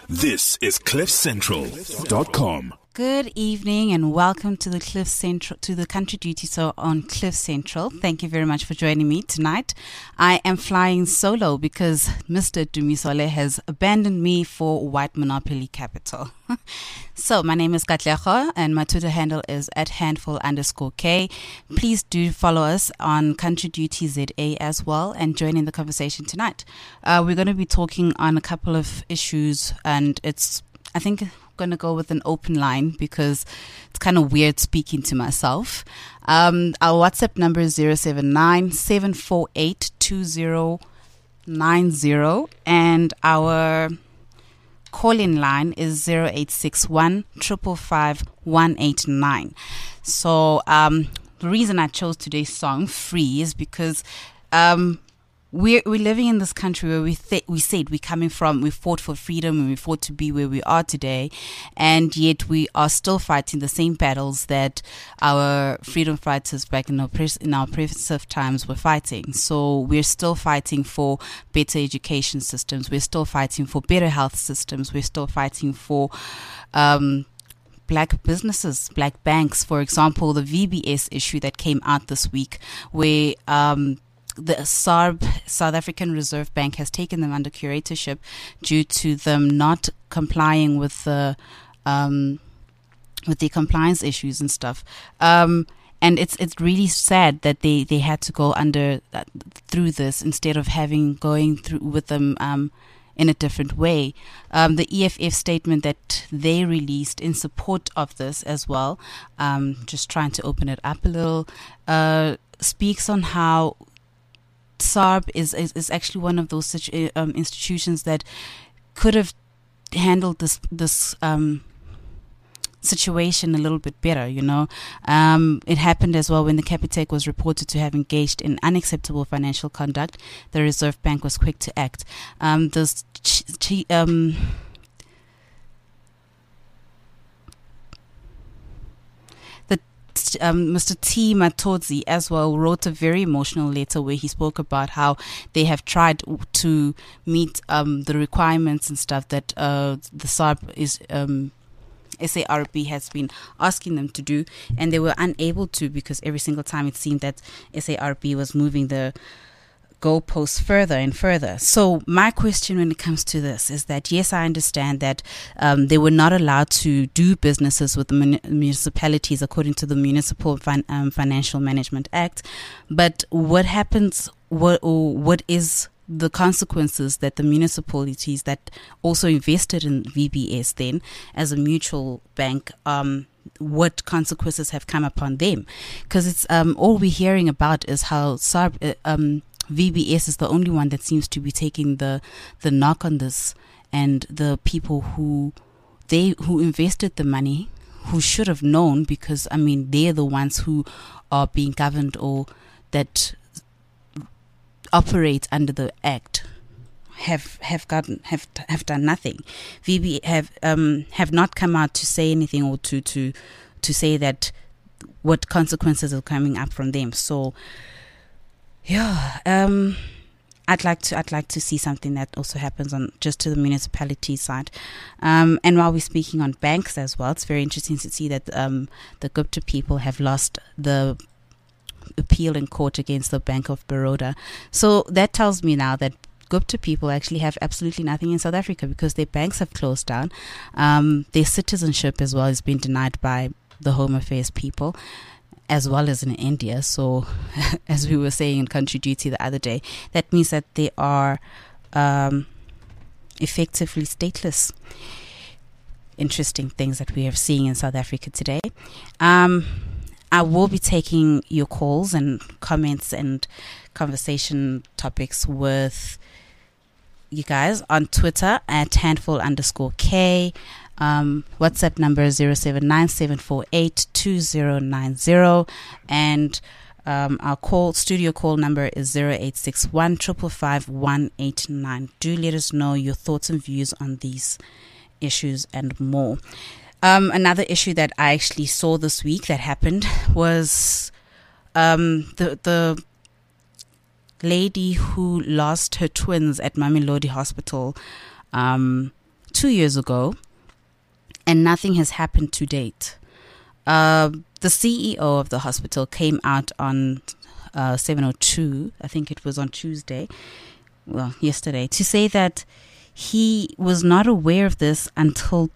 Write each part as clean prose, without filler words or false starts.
This is CliffCentral.com. Good evening and welcome to the Cliff Central, to the Country Duty Show on Cliff Central. Thank you very much for joining me tonight. I am flying solo because Mr. Dumisole has abandoned me for White Monopoly Capital. So my name is Katlego and my Twitter handle is @handful_K. Please do follow us on Country Duty ZA as well and join in the conversation tonight. We're going to be talking on a couple of issues, and I think going to go with an open line because it's kind of weird speaking to myself. Our WhatsApp number is 079-748-2090 and our call-in line is 0861 555 189. So the reason I chose today's song, Free, is because we're living in this country where we said we fought for freedom and we fought to be where we are today, and yet we are still fighting the same battles that our freedom fighters back in our oppressive times were fighting. So we're still fighting for better education systems, we're still fighting for better health systems, we're still fighting for black businesses, black banks. For example, the VBS issue that came out this week, where the SARB, South African Reserve Bank, has taken them under curatorship due to them not complying with the compliance issues and stuff. And it's really sad that they had to go through this instead of going through with them in a different way. The EFF statement that they released in support of this as well, just trying to open it up a little, speaks on how SARB is actually one of those institutions that could have handled this situation a little bit better, you know. It happened as well when the Capitec was reported to have engaged in unacceptable financial conduct. The Reserve Bank was quick to act. Mr. T. Matodzi as well wrote a very emotional letter where he spoke about how they have tried to meet the requirements and stuff that the SARB SARB has been asking them to do, and they were unable to because every single time it seemed that SARB was moving the goalposts further and further. So my question when it comes to this is that, yes, I understand that they were not allowed to do businesses with the municipalities according to the Municipal Financial Management Act, but what happens, what is the consequences that the municipalities that also invested in VBS then as a mutual bank, what consequences have come upon them? Because it's all we're hearing about is how VBS is the only one that seems to be taking the knock on this, and the people who invested the money, who should have known, because I mean they're the ones who are being governed or that operate under the act, have done nothing. VB have not come out to say anything or to say that what consequences are coming up from them. So yeah, I'd like to see something that also happens on just to the municipality side. And while we're speaking on banks as well, it's very interesting to see that the Gupta people have lost the appeal in court against the Bank of Baroda. So that tells me now that Gupta people actually have absolutely nothing in South Africa because their banks have closed down. Their citizenship as well has been denied by the Home Affairs people, as well as in India. So as we were saying in Country Duty the other day, that means that they are effectively stateless. Interesting things that we are seeing in South Africa today. I will be taking your calls and comments and conversation topics with you guys on Twitter at handful_K. WhatsApp number is 079-748-2090, and our studio call number is 0861 555 189. Do let us know your thoughts and views on these issues and more. Another issue that I actually saw this week that happened was the lady who lost her twins at Mamelodi Hospital 2 years ago, and nothing has happened to date. The CEO of the hospital came out on 7:02, I think it was on Tuesday, well, yesterday, to say that he was not aware of this until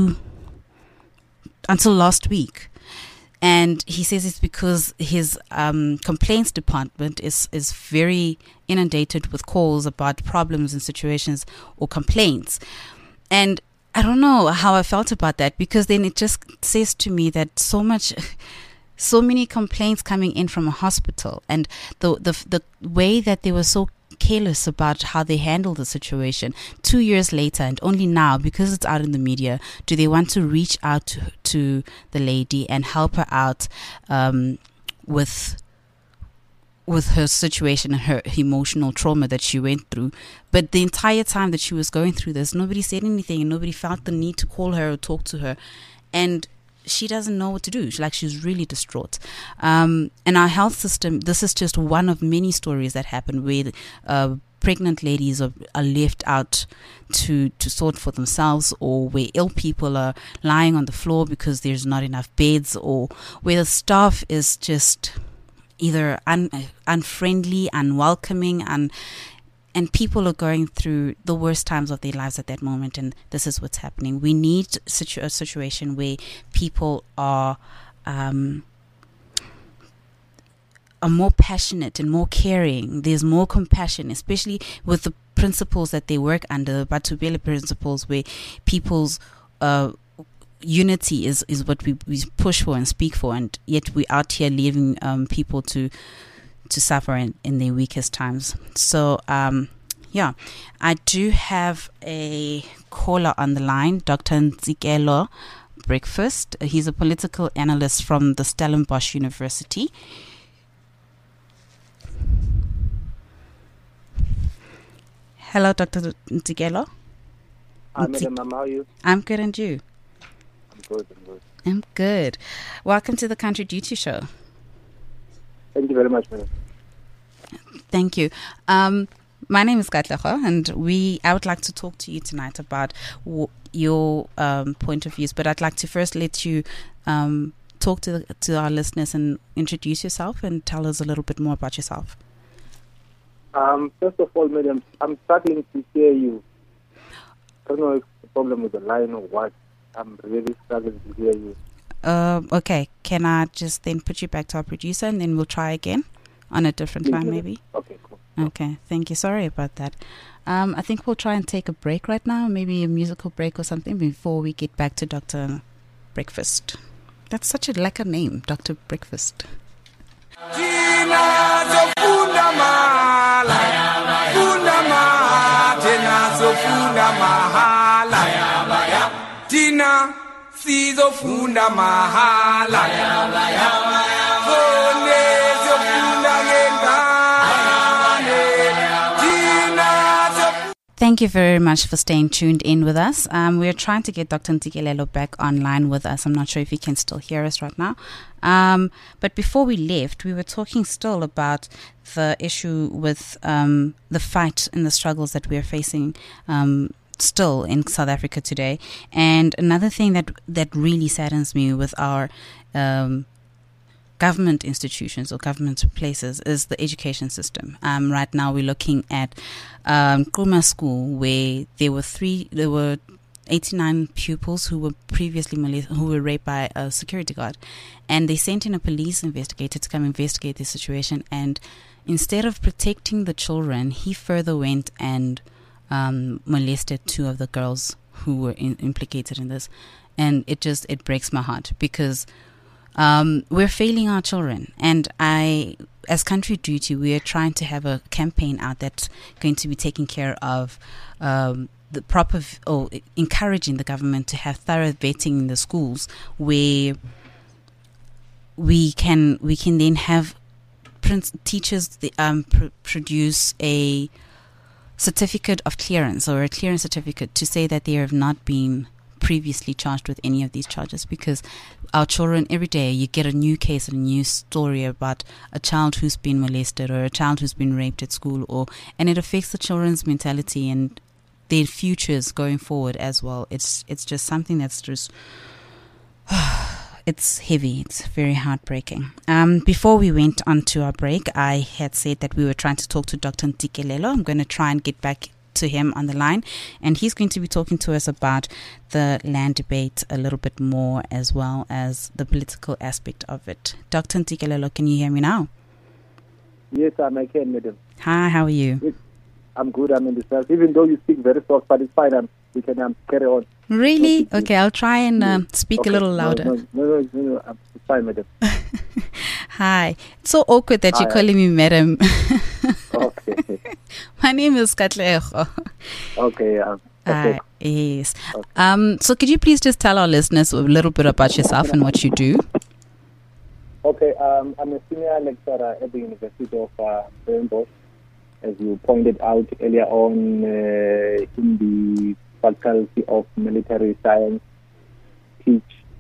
last week. And he says it's because his complaints department is very inundated with calls about problems and situations or complaints. And I don't know how I felt about that, because then it just says to me that so many complaints coming in from a hospital, and the way that they were so careless about how they handled the situation 2 years later, and only now, because it's out in the media, do they want to reach out to the lady and help her out with her situation and her emotional trauma that she went through. But the entire time that she was going through this, nobody said anything, and nobody felt the need to call her or talk to her, and she doesn't know what to do. She's really distraught. And our health system, this is just one of many stories that happen where pregnant ladies are left out to sort for themselves, or where ill people are lying on the floor because there's not enough beds, or where the staff is just either unfriendly, unwelcoming, and people are going through the worst times of their lives at that moment, and this is what's happening. We need a situation where people are more passionate and more caring. There's more compassion, especially with the principles that they work under, Batubele principles, where people's unity is what we push for and speak for, and yet we're out here leaving people to suffer in their weakest times. So I do have a caller on the line, Dr. Nzikelo Breakfast. He's a political analyst from the Stellenbosch University. Hello, Dr. Nzikelo. Hi, Madam. How are you? I'm good, and you? I'm good. Welcome to the Country Duty Show. Thank you very much, madam. Thank you. My name is Katleho, and I would like to talk to you tonight about your point of views, but I'd like to first let you talk to our listeners and introduce yourself and tell us a little bit more about yourself. First of all, madam, I'm struggling to hear you. I don't know if it's a problem with the line or what. I'm really struggling to hear you. Okay. Can I just then put you back to our producer, and then we'll try again on a different line, maybe? Okay, cool. Okay. Thank you. Sorry about that. I think we'll try and take a break right now, maybe a musical break or something, before we get back to Dr. Breakfast. That's such a lekker name, Dr. Breakfast. Tina sizofunda mahala Fone zofunda ngengane Tina. Thank you very much for staying tuned in with us. We're trying to get Dr. Nzikelo back online with us. I'm not sure if he can still hear us right now. But before we left, we were talking still about the issue with the fight and the struggles that we are facing still in South Africa today. And another thing that really saddens me with our government institutions or government places is the education system. Right now we're looking at Kuma School, where there were 89 pupils who were previously who were raped by a security guard, and they sent in a police investigator to come investigate the situation, and instead of protecting the children, he further went and molested two of the girls who were implicated in this. And it breaks my heart, because we're failing our children, and as Country Duty, we are trying to have a campaign out that's going to be taking care of the proper, or encouraging the government to have thorough vetting in the schools, where we can then have teachers produce a certificate of clearance, or a clearance certificate, to say that they have not been previously charged with any of these charges. Because our children, every day you get a new case, a new story about a child who's been molested or a child who's been raped at school, and it affects the children's mentality, and their futures going forward as well. It's just something that's just it's heavy. It's very heartbreaking. Before we went on to our break, I had said that we were trying to talk to Dr. Ntsikelelo. I'm going to try and get back to him on the line, and he's going to be talking to us about the land debate a little bit more, as well as the political aspect of it. Dr. Ntsikelelo, can you hear me now? Yes, I can, madam. Hi, how are you? I'm good. I'm in the south. Even though you speak very soft, but it's fine. We can carry on. Really? Okay, I'll try and speak a little louder. No, it's fine, madam. Hi. It's so awkward that you're calling me madam. Okay. My name is Katlego. Okay. Okay. Yes. So could you please just tell our listeners a little bit about yourself and what you do? Okay. I'm a senior lecturer at the University of Stellenbosch, as you pointed out earlier on, in the Faculty of Military Science, teach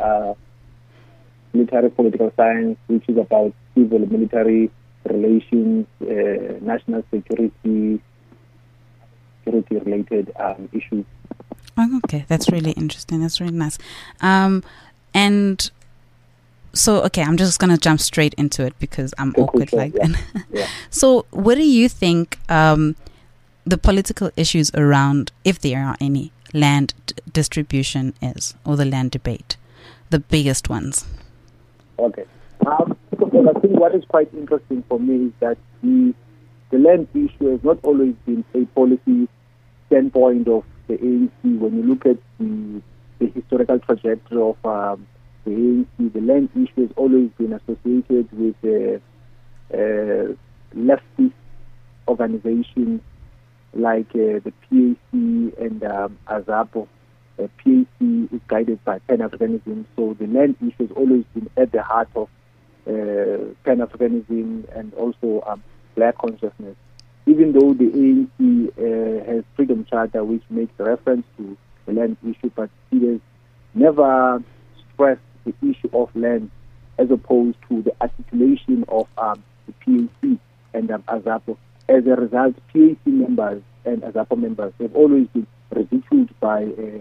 military political science, which is about civil military relations, national security related issues. Oh, okay, that's really interesting. That's really nice. And so, okay, I'm just going to jump straight into it because I'm awkward like that. Yeah. So what do you think the political issues around, if there are any, land distribution is, or the land debate, the biggest ones? Okay. I think what is quite interesting for me is that the land issue has not always been a policy standpoint of the ANC. When you look at the historical trajectory of the ANC, the land issue has always been associated with leftist organizations like the PAC and AZAPO. PAC is guided by Pan-Africanism, so the land issue has always been at the heart of Pan-Africanism and also black consciousness. Even though the ANC has Freedom Charter, which makes reference to the land issue, but it has never stressed the issue of land as opposed to the articulation of the PAC and AZAPO. As a result, PAC members and AZAPO members have always been ridiculed by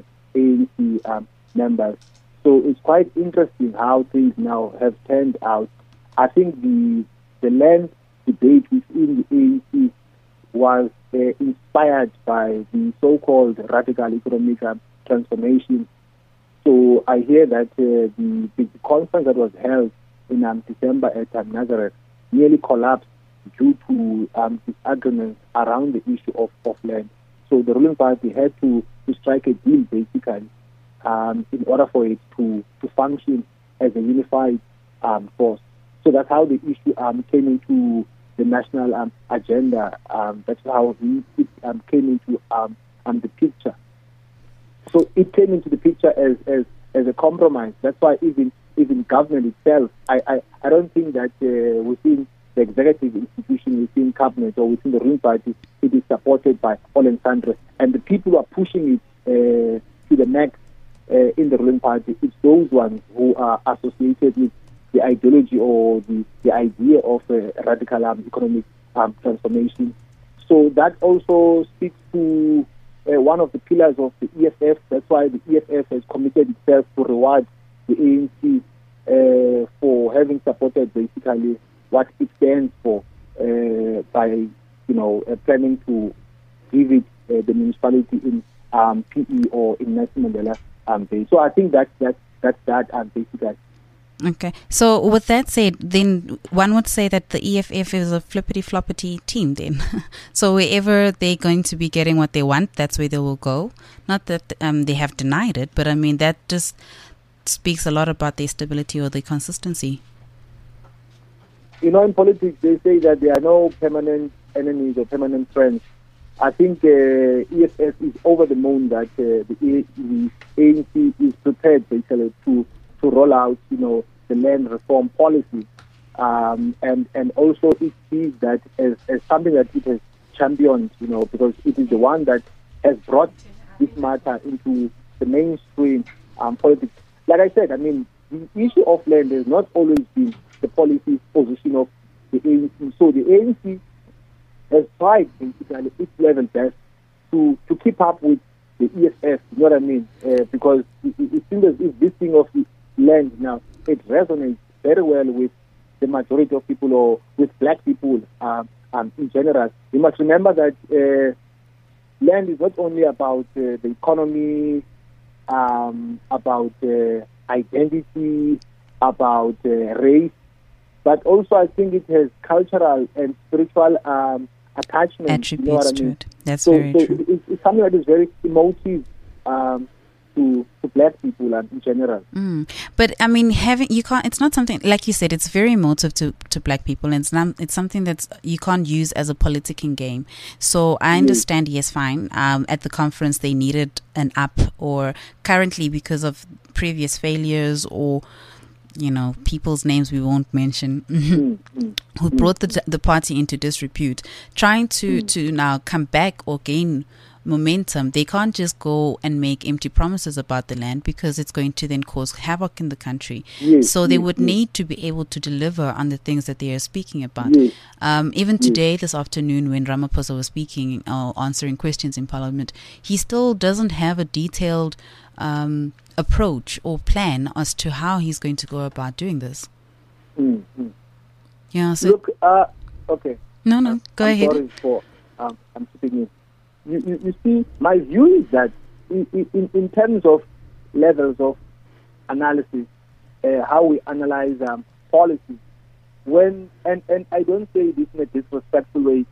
ANC members. So it's quite interesting how things now have turned out. I think the land debate within the ANC was inspired by the so-called radical economic transformation. So I hear that the conference that was held in December at Nazareth nearly collapsed due to disagreements around the issue of land. So the ruling party had to strike a deal, basically, in order for it to function as a unified force. So that's how the issue came into the national agenda. That's how it came into the picture. So it came into the picture as a compromise. That's why even government itself, I don't think that within the executive institution, within cabinet or within the ruling party, it is supported by all and sundry. And the people who are pushing it to the max in the ruling party, it's those ones who are associated with the ideology or the idea of a radical economic transformation. So that also speaks to one of the pillars of the EFF. That's why the EFF has committed itself to reward the ANC for having supported basically what it stands for by planning to give it the municipality in PE or in Nelson Mandela Bay. So I think that's that basically. Okay. So with that said, then one would say that the EFF is a flippity-floppity team then. So wherever they're going to be getting what they want, that's where they will go. Not that they have denied it, but I mean, that just speaks a lot about their stability or their consistency. In politics, they say that there are no permanent enemies or permanent friends. I think EFF is over the moon that the ANC is prepared basically to roll out, the land reform policy, and also it sees that as something that it has championed, because it is the one that has brought this matter into the mainstream politics. Like I said, I mean, the issue of land has not always been the policy position of the ANC. So the ANC has tried basically its level best to keep up with the EFF, you know what I mean? Because it seems as if this thing of land now, it resonates very well with the majority of people or with black people in general. You must remember that land is not only about the economy, about identity, about race, but also I think it has cultural and spiritual attachment. Attributes, you know what I mean? to it. That's very true. It's something that is very emotive to black people in general. But I mean, it's not something, like you said, it's very emotive to black people, and it's something that you can't use as a politicking game. So I understand, yes, fine. At the conference they needed an up, or currently because of previous failures or people's names we won't mention, who brought the party into disrepute, trying to now come back or gain momentum. They can't just go and make empty promises about the land, because it's going to then cause havoc in the country. So they would need to be able to deliver on the things that they are speaking about. Even today, this afternoon, when Ramaphosa was speaking or answering questions in Parliament, he still doesn't have a detailed approach or plan as to how he's going to go about doing this. Yeah. So look, okay. No, go ahead. Sorry for I'm speaking in. You see, my view is that in terms of levels of analysis, how we analyze policies, and I don't say this in a disrespectful way,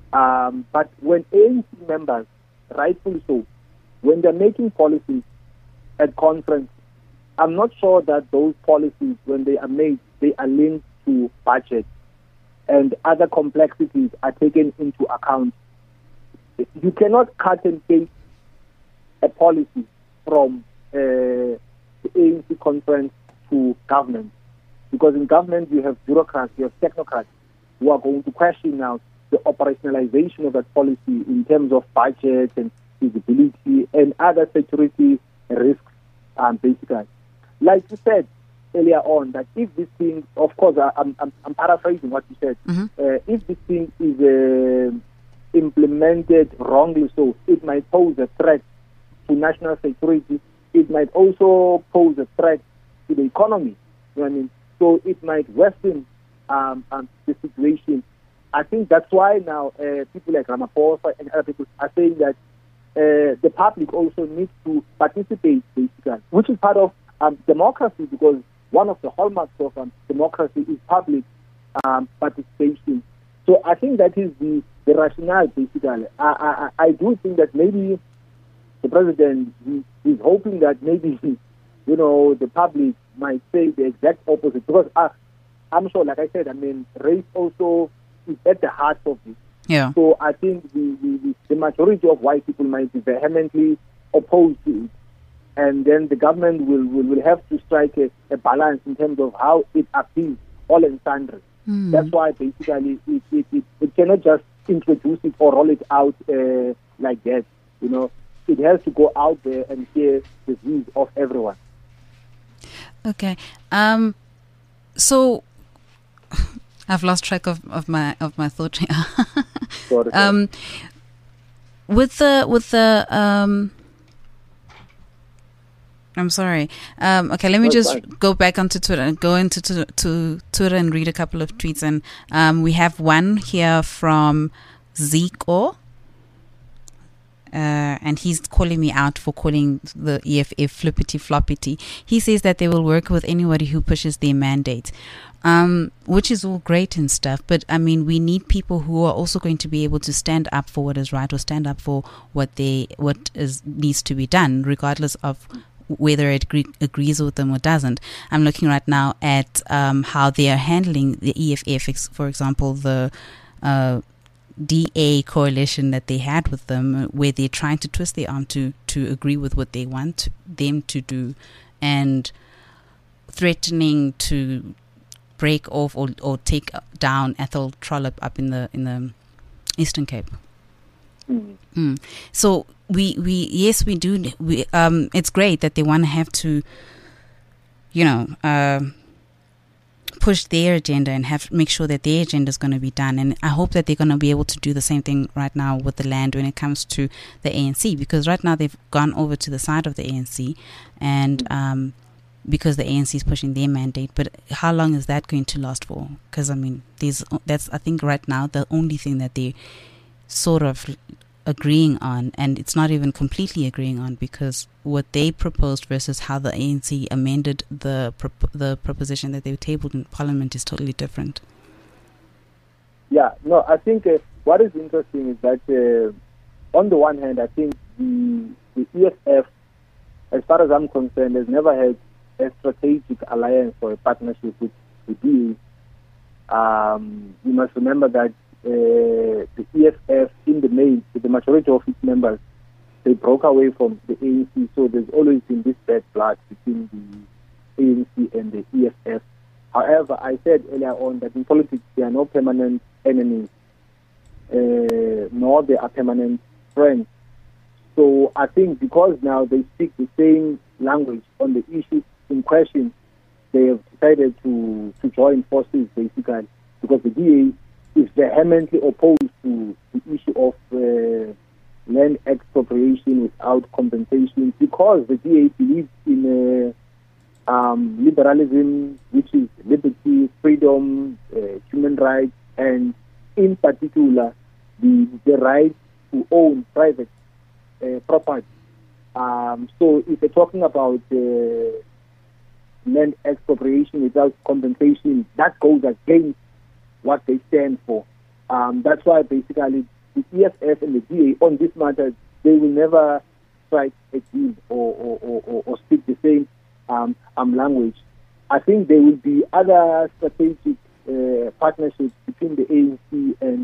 but when ANC members, rightfully so, when they're making policies at conference, I'm not sure that those policies, when they are made, they are linked to budget and other complexities are taken into account. You cannot cut and paste a policy from the ANC conference to government, because in government you have bureaucrats, you have technocrats who are going to question now the operationalization of that policy in terms of budget and feasibility and other security risks, basically. Like you said earlier on, that if this thing, of course, I'm paraphrasing what you said, if this thing is implemented wrongly, so it might pose a threat to national security. It might also pose a threat to the economy. You know what I mean? So it might worsen the situation. I think that's why now people like Ramaphosa and other people are saying that the public also needs to participate, basically, which is part of democracy, because one of the hallmarks of democracy is public participation. So I think that is the rationale, basically. I do think that maybe the president is hoping that maybe, the public might say the exact opposite. Because I'm sure, like I said, race also is at the heart of it. Yeah. So I think the majority of white people might be vehemently opposed to it. And then the government will have to strike a balance in terms of how it appeals all and sundry. That's why basically it cannot just introduce it or roll it out like that. It has to go out there and hear the views of everyone. Okay. So I've lost track of my thought here. Sorry. With the I'm sorry. Okay, let me just go back onto Twitter and go into to Twitter and read a couple of tweets. And we have one here from Zico. And he's calling me out for calling the EFF flippity-floppity. He says that they will work with anybody who pushes their mandate, which is all great and stuff. But, we need people who are also going to be able to stand up for what is right or stand up for what needs to be done, regardless of whether it agrees with them or doesn't. I'm looking right now at how they are handling the EFF, for example, the DA coalition that they had with them, where they're trying to twist their arm to agree with what they want them to do, and threatening to break off or take down Ethel Trollip up in the Eastern Cape. So we do. It's great that they want to have to, push their agenda and make sure that their agenda is going to be done. And I hope that they're going to be able to do the same thing right now with the land when it comes to the ANC, because right now they've gone over to the side of the ANC, and because the ANC is pushing their mandate. But how long is that going to last for? Because I mean, that's I think right now the only thing that they sort of agreeing on, and it's not even completely agreeing on, because what they proposed versus how the ANC amended the proposition that they tabled in Parliament is totally different. Yeah, no, I think what is interesting is that on the one hand, I think the EFF, as far as I'm concerned, has never had a strategic alliance or a partnership with the DA. You must remember that the EFF, in the main, the majority of its members, they broke away from the ANC, so there's always been this bad blood between the ANC and the EFF. However, I said earlier on that in politics there are no permanent enemies, nor there are permanent friends. So I think because now they speak the same language on the issue in question, they have decided to join forces, basically, because the DA is vehemently opposed to the issue of land expropriation without compensation, because the DA believes in liberalism, which is liberty, freedom, human rights, and in particular the right to own private property. So if they're talking about land expropriation without compensation, that goes against what they stand for. That's why basically the EFF and the DA on this matter, they will never strike a deal or speak the same language. I think there will be other strategic partnerships between the ANC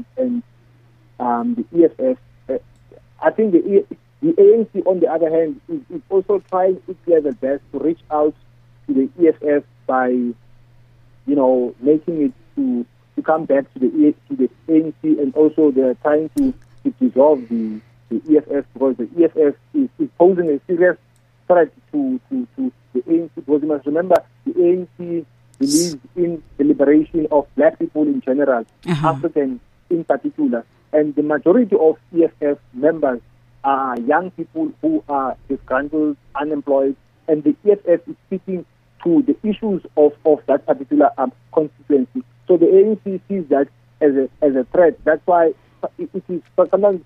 and the EFF. I think the ANC, on the other hand, is also trying its level best to reach out to the EFF by, making it to come back to the ANC, and also they're trying to dissolve the EFF, because the EFF is posing a serious threat to the ANC, because you must remember the ANC believes in the liberation of black people in general, Africans in particular, and the majority of EFF members are young people who are disgruntled, unemployed, and the EFF is speaking to the issues of that particular constituency. So the ANC sees that as a threat. That's why it is sometimes,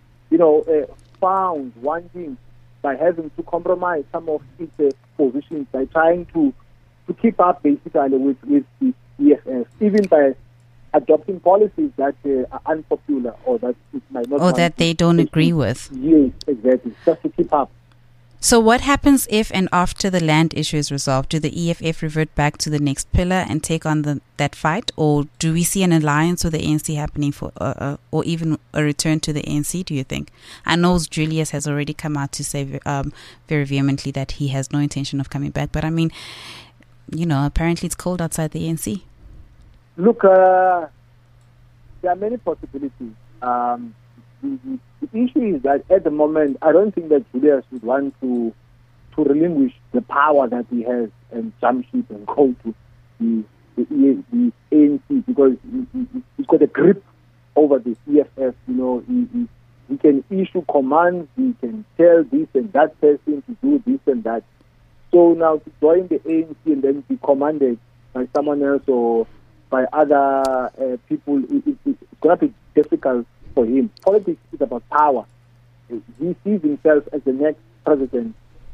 found wanting by having to compromise some of its positions by trying to keep up basically with the EFF, even by adopting policies that are unpopular or that it might not. Or that they don't agree with. Yes, exactly. Just to keep up. So what happens if and after the land issue is resolved? Do the EFF revert back to the next pillar and take on that fight? Or do we see an alliance with the ANC happening or even a return to the ANC, do you think? I know Julius has already come out to say very vehemently that he has no intention of coming back. But I mean, apparently it's cold outside the ANC. Look, there are many possibilities. The issue is that at the moment, I don't think that Julius would want to relinquish the power that he has and jump ship and go to the ANC, because he's got a grip over the EFF. He can issue commands, he can tell this and that person to do this and that. So now to join the ANC and then be commanded by someone else or by other people, it's going to be difficult for him. Politics is about power. He sees himself as the next president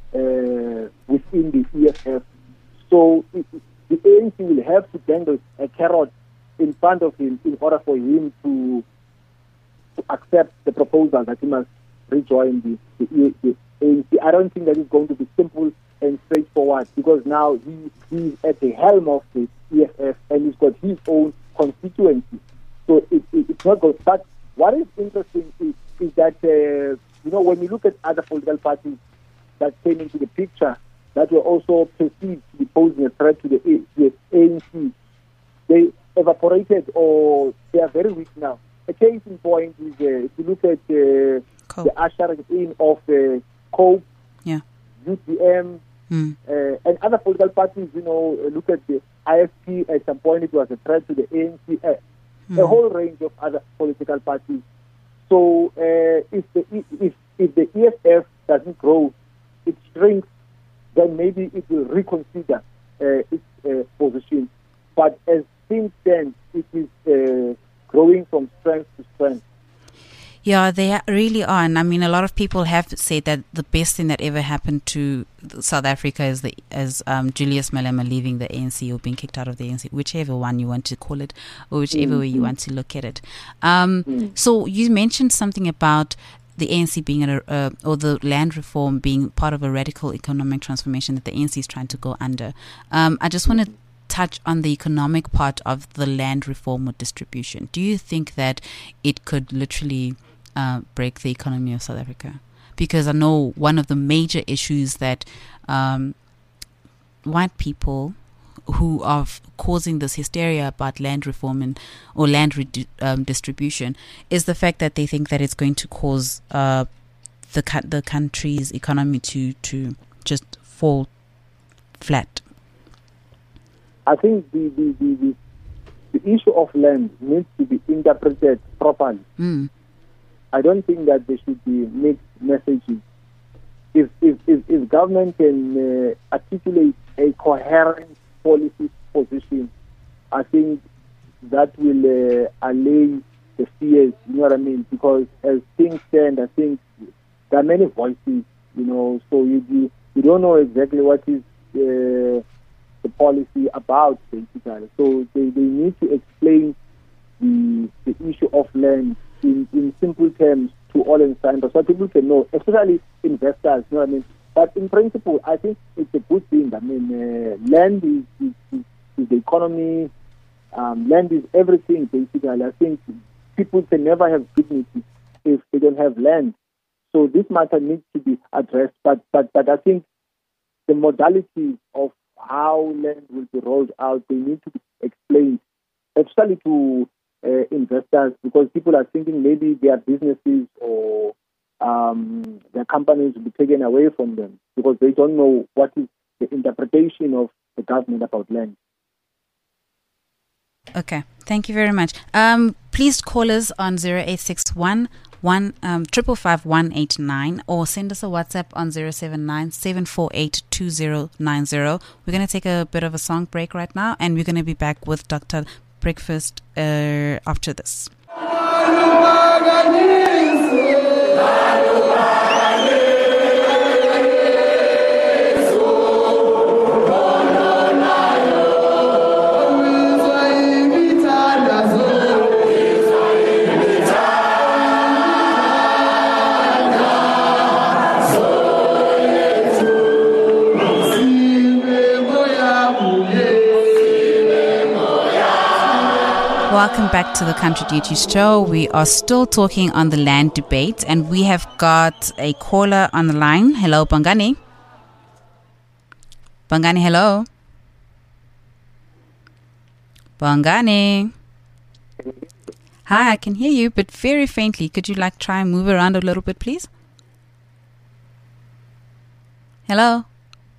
within the EFF. So the ANC will have to dangle a carrot in front of him in order for him to accept the proposal that he must rejoin the ANC. I don't think that it's going to be simple and straightforward, because now he's at the helm of the EFF and he's got his own constituency. So it's not good. But what is interesting is that, when you look at other political parties that came into the picture that were also perceived to be posing a threat to the ANC, they evaporated or they are very weak now. A case in point is if you look at the ushering in of COPE, UDM, And other political parties, look at the IFP. At some point, it was a threat to the ANC. A whole range of other political parties. So if the EFF doesn't grow, it shrinks, then maybe it will reconsider its position. But as things stand, it is growing from strength to strength. Yeah, they really are. And I mean, a lot of people have said that the best thing that ever happened to South Africa is Julius Malema leaving the ANC or being kicked out of the ANC, whichever one you want to call it, or whichever way you want to look at it. So you mentioned something about the ANC being or the land reform being part of a radical economic transformation that the ANC is trying to go under. I just want to touch on the economic part of the land reform or distribution. Do you think that it could literally break the economy of South Africa? Because I know one of the major issues that white people who are causing this hysteria about land reform or land distribution is the fact that they think that it's going to cause the country's economy to just fall flat. I think the issue of land needs to be interpreted properly. I don't think that there should be mixed messages. If government can articulate a coherent policy position, I think that will allay the fears, you know what I mean? Because as things stand, I think there are many voices, so you don't know exactly what is the policy about, basically. So they need to explain the issue of land in simple terms to all insiders so people can know, especially investors, you know what I mean? But in principle, I think it's a good thing. I mean, land is the economy, land is everything, basically. I think people can never have dignity if they don't have land. So this matter needs to be addressed, but I think the modalities of how land will be rolled out, they need to be explained, especially to investors, because people are thinking maybe their businesses or their companies will be taken away from them because they don't know what is the interpretation of the government about land. Okay, thank you very much. Please call us on 0861 555 189 or send us a WhatsApp on 079 748 2090. We're going to take a bit of a song break right now, and we're going to be back with Dr. Breakfast after this. Welcome back to the Country Duties Show. We are still talking on the land debate, and we have got a caller on the line. Hello, Bongani. Bongani, hello. Bongani. Hi, I can hear you, but very faintly. Could you try and move around a little bit, please? Hello?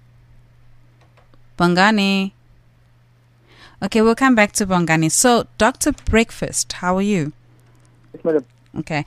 Bongani. Okay, we'll come back to Bongani. So, Dr. Breakfast, how are you? Yes, madam. Okay.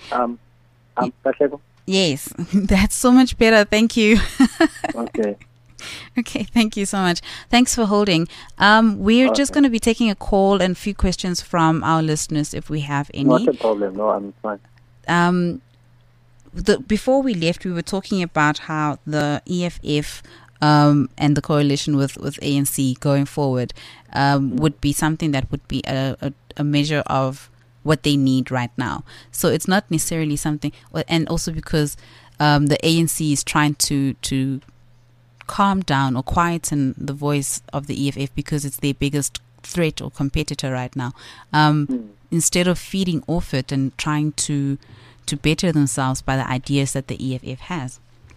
Yes, that's so much better. Thank you. Okay. Okay, thank you so much. Thanks for holding. We're just going to be taking a call and a few questions from our listeners if we have any. Not a problem. No, I'm fine. Before we left, we were talking about how the EFF and the coalition with ANC going forward would be something that would be a measure of what they need right now. So it's not necessarily something, and also because the ANC is trying to calm down or quieten the voice of the EFF because it's their biggest threat or competitor right now. Instead of feeding off it and trying to better themselves by the ideas that the EFF has.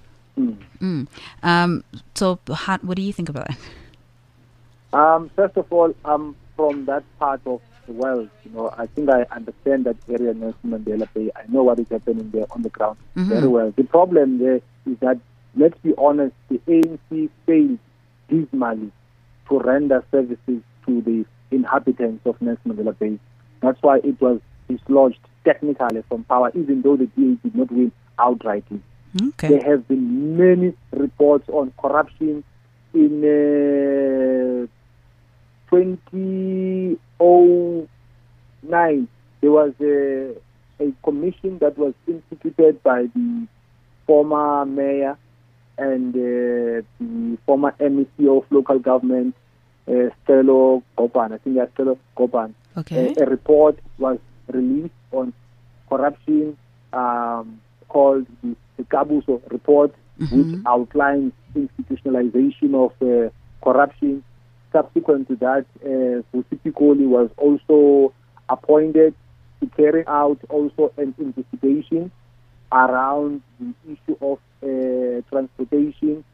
So what do you think about that? First of all, from that part of the world, I think I understand that area, Nelson Mandela Bay. I know what is happening there on the ground very well. The problem there is that let's be honest, the ANC failed dismally to render services to the inhabitants of Nelson Mandela Bay. That's why it was dislodged technically from power, even though the DA did not win outrightly. Okay. There have been many reports on corruption. In 2009, there was a commission that was instituted by the former mayor and the former MEC of local government, Stelo Gopan. I think that's Stelo Gopan. Okay. A report was released on corruption called the Kabuso report, which outlines institutionalization of corruption. Subsequent to that, Vusi Pikoli was also appointed to carry out also an investigation around the issue of transportation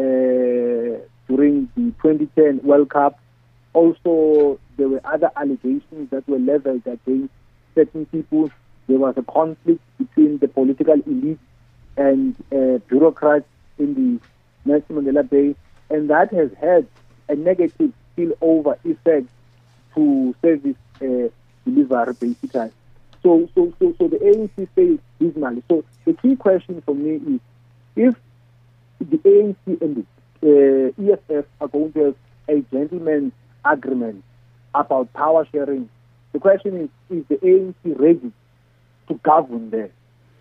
during the 2010 World Cup. Also, there were other allegations that were leveled against certain people. There was a conflict between the political elite and bureaucrats in the Nelson Mandela Bay, and that has had a negative spillover effect to service delivery, basically. So the ANC failed dismally. So the key question for me is, if the ANC and the EFF are going to have a gentleman's agreement about power sharing, the question is the ANC ready to govern there?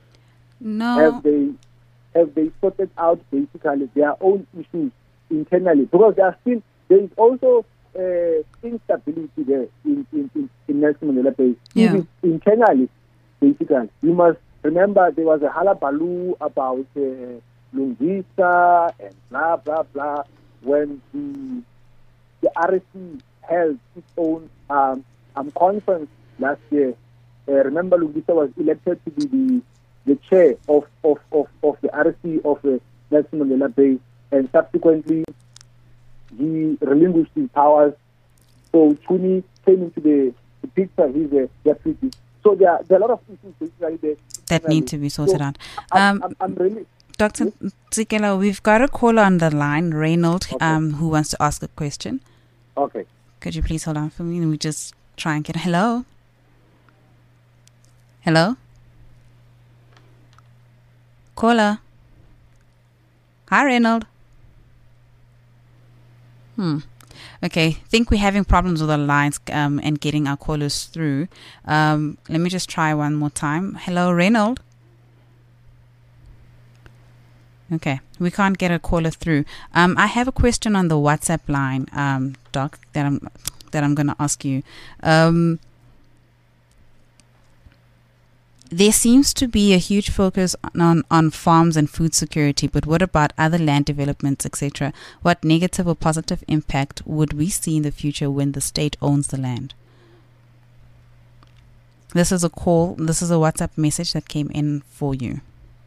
No. Have they sorted out basically their own issues internally? Because there is also instability there in Nelson Mandela Bay. Yeah. Even internally, basically. You must remember there was a hullabaloo about Lungisa and blah, blah, blah, when the RSC held its own conference last year. Remember, Lungisa was elected to be the chair of the RSC of Nelson Mandela Bay, and subsequently he relinquished his powers. So Chuni came into the picture. He's a deputy. So there are a lot of issues basically there that need to be sorted out. I'm really... Dr. Tsikela, we've got a caller on the line, Reynold, who wants to ask a question. Okay. Could you please hold on for me? And we just try and get... Hello? Hello? Caller? Hi, Reynold. Okay, think we're having problems with our lines and getting our callers through. Let me just try one more time. Hello, Reynold. Okay, we can't get a caller through. I have a question on the WhatsApp line, Doc, that I'm going to ask you. There seems to be a huge focus on farms and food security, but what about other land developments, etc.? What negative or positive impact would we see in the future when the state owns the land? This is a WhatsApp message that came in for you.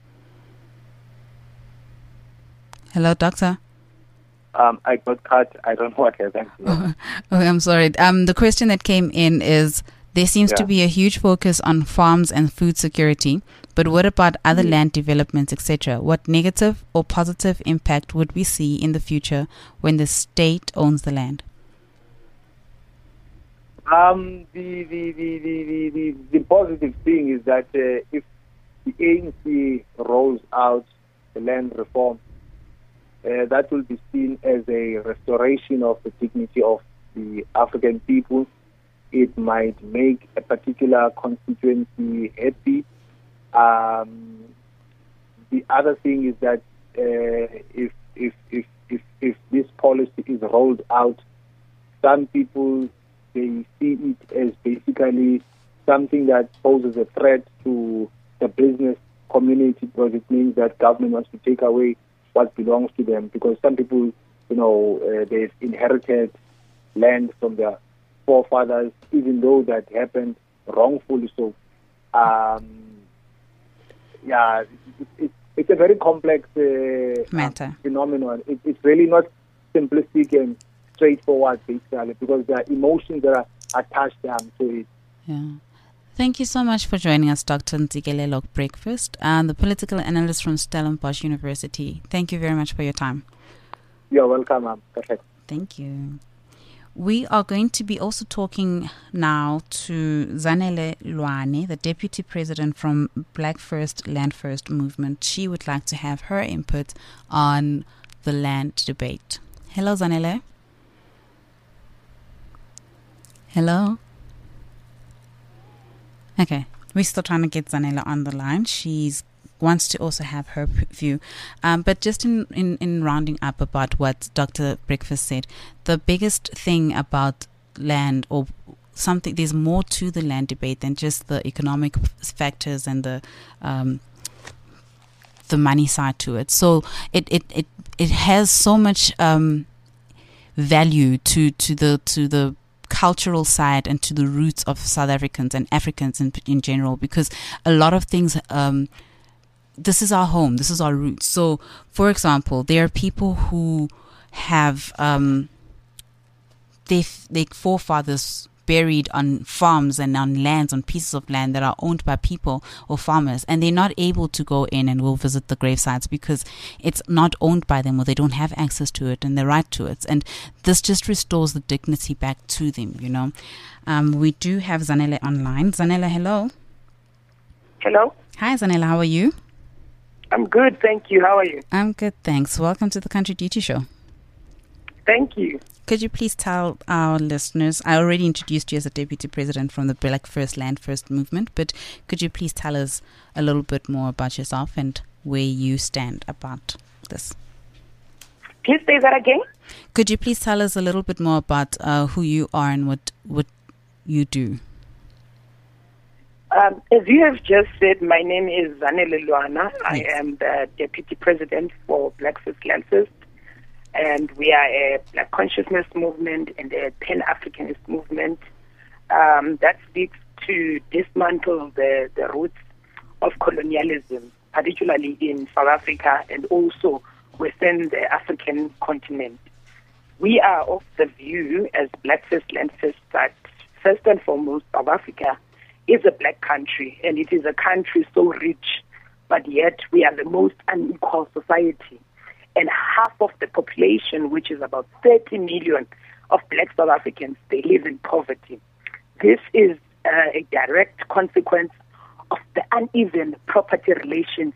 Hello, Doctor. I got cut. I don't know what happened. Oh, I'm sorry. The question that came in is, there seems to be a huge focus on farms and food security, but what about other land developments, etc.? What negative or positive impact would we see in the future when the state owns the land? The positive thing is that if the ANC rolls out the land reform, that will be seen as a restoration of the dignity of the African people. It might make a particular constituency happy. The other thing is that if this policy is rolled out, some people, they see it as basically something that poses a threat to the business community, because it means that government wants to take away what belongs to them, because some people, they've inherited land from their forefathers, even though that happened wrongfully. So, it's a very complex matter, phenomenon. It's really not simplistic and straightforward, basically, because there are emotions that are attached to it. Yeah. Thank you so much for joining us, Dr. Ntsikelelo Breakfast, and the political analyst from Stellenbosch University. Thank you very much for your time. You're welcome, ma'am. Perfect. Thank you. We are going to be also talking now to Zanele Lwane, the Deputy President from Black First, Land First movement. She would like to have her input on the land debate. Hello, Zanele. Hello. Okay, we're still trying to get Zanele on the line. She's wants to also have her view. But just in rounding up about what Dr. Breakfast said, the biggest thing about land or something, there's more to the land debate than just the economic factors and the money side to it. So it has so much value to the cultural side and to the roots of South Africans and Africans in general, because a lot of things, this is our home, this is our roots. So, for example, there are people who have their forefathers buried on farms and on lands, on pieces of land that are owned by people or farmers, and they're not able to go in and will visit the gravesites because it's not owned by them, or they don't have access to it and the right to it. And this just restores the dignity back to them, you know. We do have Zanele online. Zanele, hello. Hello. Hi, Zanele. How are you? I'm good, thank you. How are you? I'm good, thanks. Welcome to the Country Duty Show. Thank you. Could you please tell our listeners, I already introduced you as a Deputy President from the Black First, Land First movement, but could you please tell us a little bit more about yourself and where you stand about this? Please say that again. Could you please tell us a little bit more about who you are and what you do? As you have just said, my name is Zanele Lwane. Yes. I am the Deputy President for Black First, Land First. And we are a Black consciousness movement and a Pan-Africanist movement that seeks to dismantle the roots of colonialism, particularly in South Africa and also within the African continent. We are of the view as Black First, Land First that first and foremost South Africa is a black country, and it is a country so rich, but yet we are the most unequal society. And half of the population, which is about 30 million of black South Africans, they live in poverty. This is a direct consequence of the uneven property relations,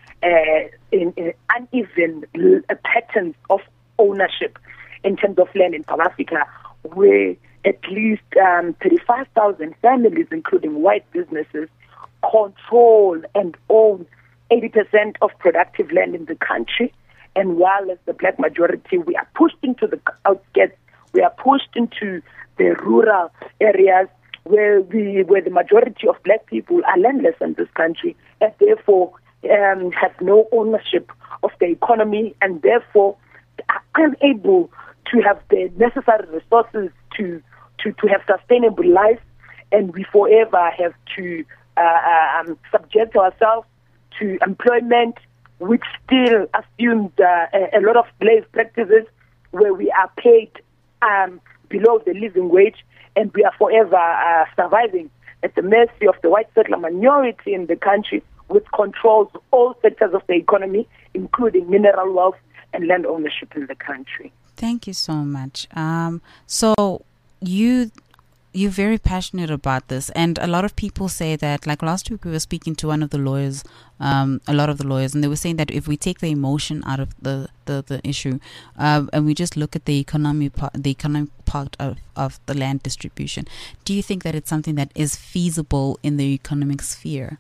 in uneven patterns of ownership in terms of land in South Africa, where at least 35,000 families, including white businesses, control and own 80% of productive land in the country. And while as the black majority, we are pushed into the outskirts, we are pushed into the rural areas where the majority of black people are landless in this country, and therefore have no ownership of the economy, and therefore are unable to have the necessary resources to have sustainable life. And we forever have to subject ourselves to employment, which still assumes a lot of slave practices where we are paid below the living wage, and we are forever surviving at the mercy of the white settler minority in the country, which controls all sectors of the economy, including mineral wealth and land ownership in the country. Thank you so much. So you're very passionate about this, and a lot of people say that, like last week we were speaking to one of the lawyers, a lot of the lawyers, and they were saying that if we take the emotion out of the issue, and we just look at the economic part of the land distribution, do you think that it's something that is feasible in the economic sphere?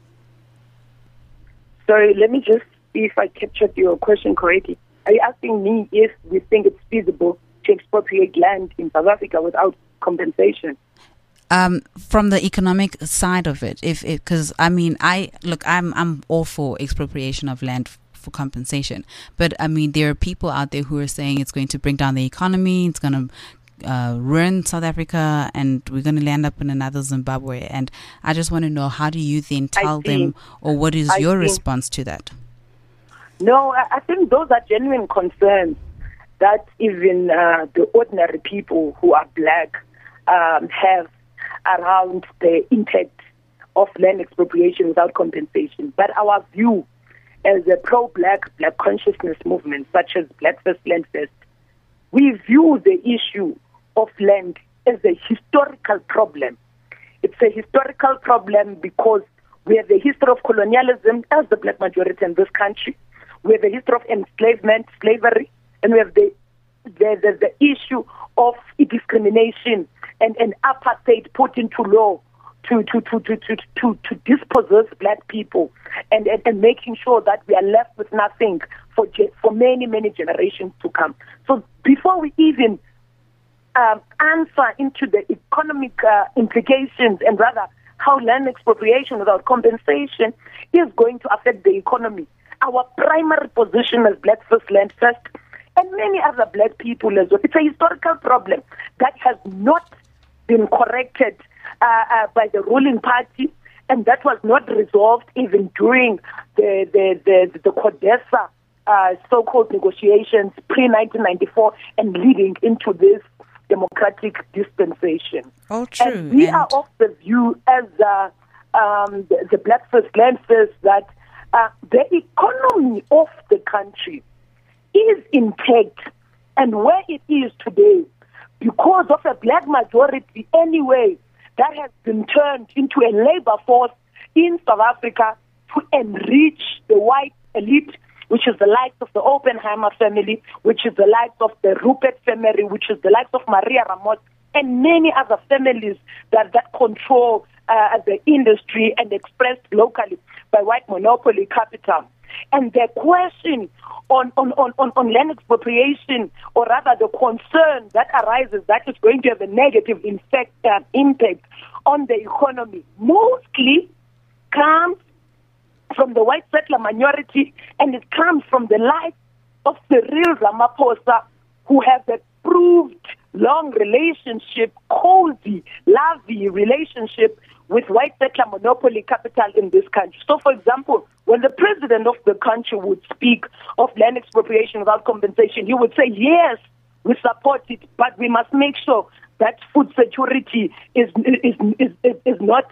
Sorry, let me just see if I captured your question correctly. Are you asking me if we think it's feasible to expropriate land in South Africa without compensation? From the economic side of it, because I mean, I'm all for expropriation of land for compensation, but I mean, there are people out there who are saying it's going to bring down the economy, it's going to ruin South Africa, and we're going to end up in another Zimbabwe. And I just want to know, how do you then tell them, or what is your response to that? No, I think those are genuine concerns that even the ordinary people who are black have around the impact of land expropriation without compensation. But our view as a pro-black, black consciousness movement, such as Black First Land First, we view the issue of land as a historical problem. It's a historical problem because we have the history of colonialism as the black majority in this country. We have the history of enslavement, slavery, and we have the issue of discrimination and apartheid put into law to dispossess black people and making sure that we are left with nothing for many, many generations to come. So before we even answer into the economic implications and rather how land expropriation without compensation is going to affect the economy, our primary position as Black First Land First and many other black people as well, it's a historical problem that has not been corrected by the ruling party, and that was not resolved even during the CODESA so-called negotiations pre-1994 and leading into this democratic dispensation. Oh, true. And we are of the view as the Black First Land First that the economy of the country is intact, and where it is today, because of a black majority anyway, that has been turned into a labor force in South Africa to enrich the white elite, which is the likes of the Oppenheimer family, which is the likes of the Rupert family, which is the likes of Maria Ramos, and many other families that control the industry and expressed locally by white monopoly capital. And the question on land expropriation, or rather the concern that arises that it's going to have a negative impact on the economy, mostly comes from the white settler minority, and it comes from the likes of the real Ramaphosa, who have a proved long relationship, cozy, lovey relationship with white settler monopoly capital in this country. So, for example, when the president of the country would speak of land expropriation without compensation, he would say, yes, we support it, but we must make sure that food security is not,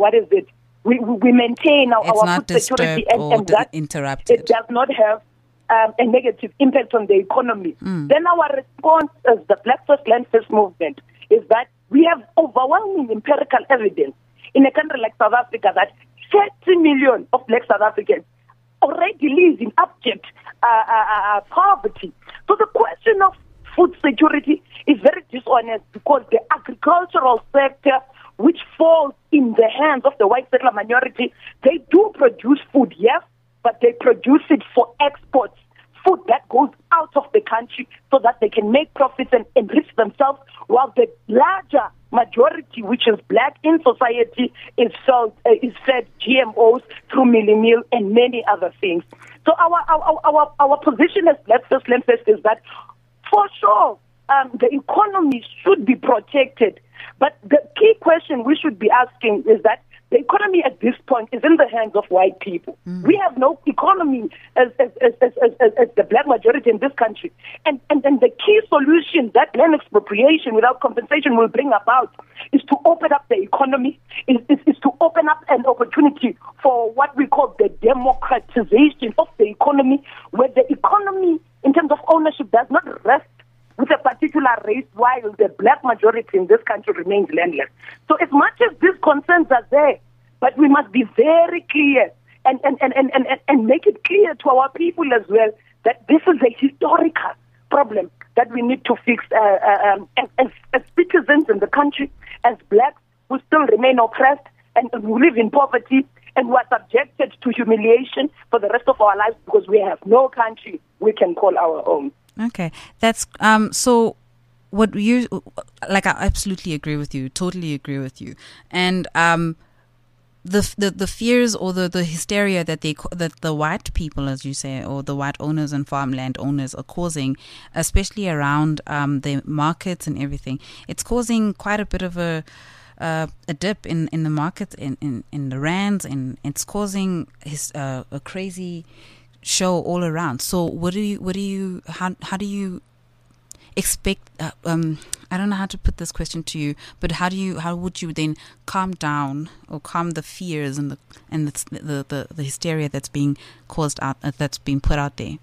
we maintain our food security and that interrupted. It does not have a negative impact on the economy. Then our response as the Black First Land First movement is that we have overwhelming empirical evidence in a country like South Africa that 30 million of black South Africans already live in abject poverty. So the question of food security is very dishonest because the agricultural sector, which falls in the hands of the white settler minority, they do produce food, yes, but they produce it for exports, food that goes out of the country so that they can make profits and enrich themselves, while the larger majority, which is black in society, is fed GMOs through Millie Meal and many other things. So our position as Black First Land First is that for sure the economy should be protected, but the key question we should be asking is that the economy at this point is in the hands of white people. We have no economy as the black majority in this country. And the key solution that land expropriation without compensation will bring about is to open up the economy, is to open up an opportunity for what we call the democratization of the economy, where the economy in terms of ownership does not rest with a particular race, while the black majority in this country remains landless. So as much as these concerns are there, but we must be very clear and make it clear to our people as well that this is a historical problem that we need to fix as citizens in the country, as blacks who still remain oppressed and who live in poverty and who are subjected to humiliation for the rest of our lives because we have no country we can call our own. Okay, that's so. What you like? I absolutely agree with you. Totally agree with you. And the fears or the hysteria that the white people, as you say, or the white owners and farmland owners are causing, especially around the markets and everything, it's causing quite a bit of a dip in the market in the rands, and it's causing a crazy show all around. So how do you expect I don't know how to put this question to you, but how would you then calm down or calm the fears and the hysteria that's being caused out, that's being put out there?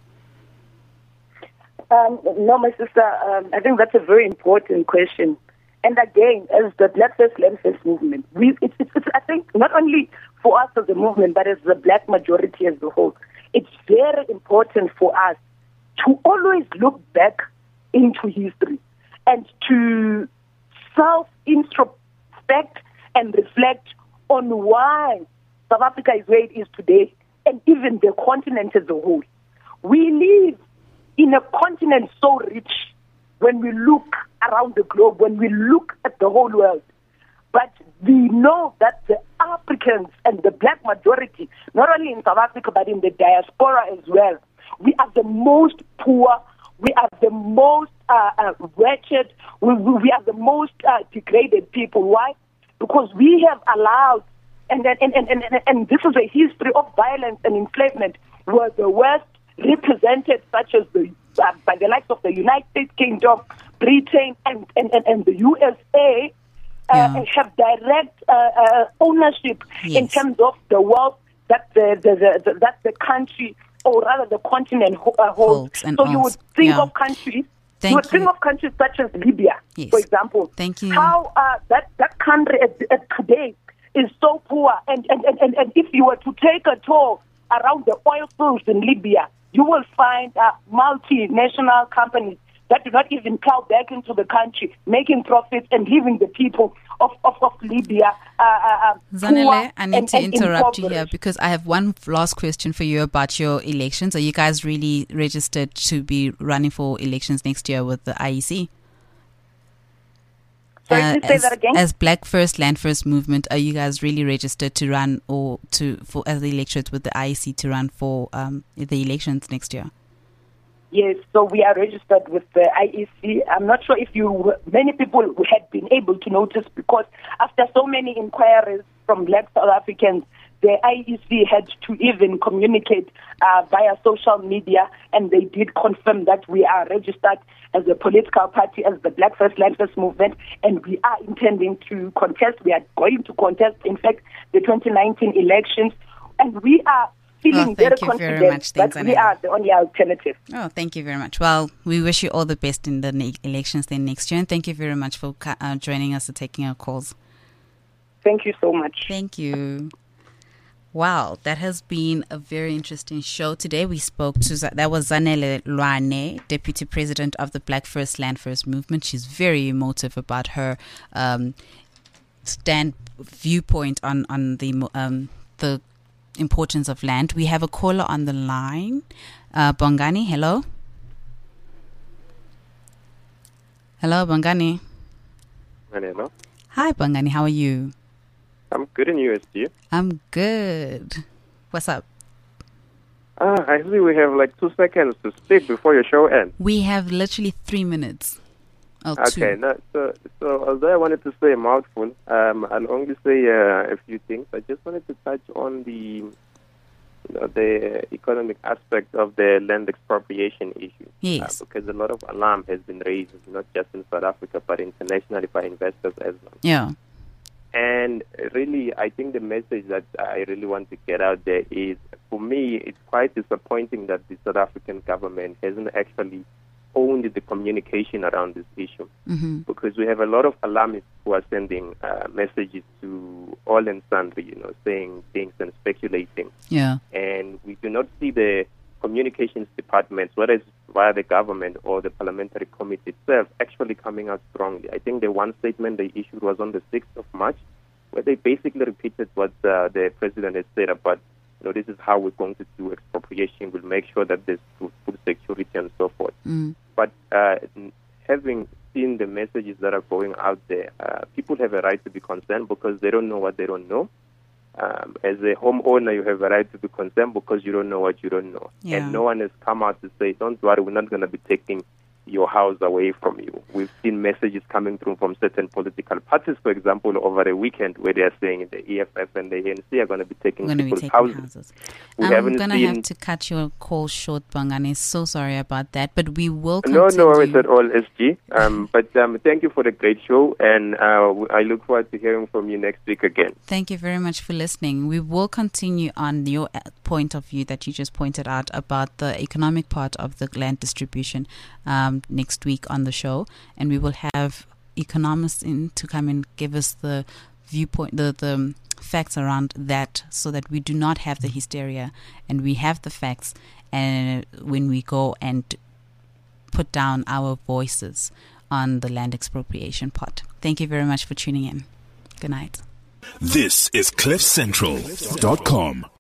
No, my sister, I think that's a very important question. And again, as the Black First Land First movement, it's I think not only for us as a movement, but as the black majority as a whole, it's very important for us to always look back into history and to self-introspect and reflect on why South Africa is where it is today, and even the continent as a whole. We live in a continent so rich when we look around the globe, when we look at the whole world. But we know that the Africans and the black majority, not only in South Africa, but in the diaspora as well, we are the most poor, we are the most wretched, we are the most degraded people. Why? Because we have allowed, and this is a history of violence and enslavement, where the West represented, such as by the likes of the United Kingdom, Britain, and the USA, have direct ownership in terms of the wealth that the country, or rather the continent, holds. So you would think of countries. Think of countries such as Libya, for example. Thank you. How that country at today is so poor, and if you were to take a tour around the oil fields in Libya, you will find multinational companies that do not even plow back into the country, making profits and leaving the people of Libya Zanele, I need to interrupt you here because I have one last question for you about your elections. Are you guys really registered to be running for elections next year with the IEC? Sorry, say that again? As Black First Land First movement, are you guys really registered to run as the electorate with the IEC to run for the elections next year? Yes, so we are registered with the IEC. I'm not sure if many people had been able to notice, because after so many inquiries from black South Africans, the IEC had to even communicate via social media, and they did confirm that we are registered as a political party, as the Black First Land First movement, and we are intending to contest. We are going to contest, in fact, the 2019 elections, and we are feeling very confident that we are the only alternative. Oh, thank you very much. Well, we wish you all the best in the elections then next year, and thank you very much for joining us and taking our calls. Thank you so much. Thank you. Wow, that has been a very interesting show today. We spoke to, that was Zanele Lwane, Deputy President of the Black First Land First movement. She's very emotive about her viewpoint on the importance of land. We have a caller on the line. Bongani, hello. Hello, Bongani. Hello. Hi, Bongani. How are you? I'm good, and you, SG? I'm good. What's up? I see we have like 2 seconds to speak before your show ends. We have literally 3 minutes. Okay, so although I wanted to say a mouthful, I'll only say a few things. I just wanted to touch on the economic aspect of the land expropriation issue. Yes. Because a lot of alarm has been raised, not just in South Africa, but internationally by investors as well. Yeah. And really, I think the message that I really want to get out there is, for me, it's quite disappointing that the South African government hasn't actually owned the communication around this issue. Mm-hmm. Because we have a lot of alarmists who are sending messages to all and sundry, saying things and speculating. Yeah. And we do not see the communications departments, whether it's via the government or the parliamentary committee itself, actually coming out strongly. I think the one statement they issued was on the 6th of March, where they basically repeated what the president has said about, this is how we're going to do expropriation. We'll make sure that there's food security and so forth. Mm. But having seen the messages that are going out there, people have a right to be concerned because they don't know what they don't know. As a homeowner, you have a right to be concerned because you don't know what you don't know. Yeah. And no one has come out to say, don't worry, we're not going to be taking your house away from you. We've seen messages coming through from certain political parties, for example, over the weekend, where they are saying the EFF and the ANC are going to be taking people's houses. I'm going to have to cut your call short, Bongani. So sorry about that, but we will No continue. worries at all, SG. But thank you for the great show, and I look forward to hearing from you next week again. Thank you very much for listening. We will continue on your point of view that you just pointed out about the economic part of the land distribution next week on the show, and we will have economists in to come and give us the viewpoint, the facts around that, so that we do not have the hysteria and we have the facts, and when we go and put down our voices on the land expropriation part. Thank you very much for tuning in. Good night. This is CliffCentral.com.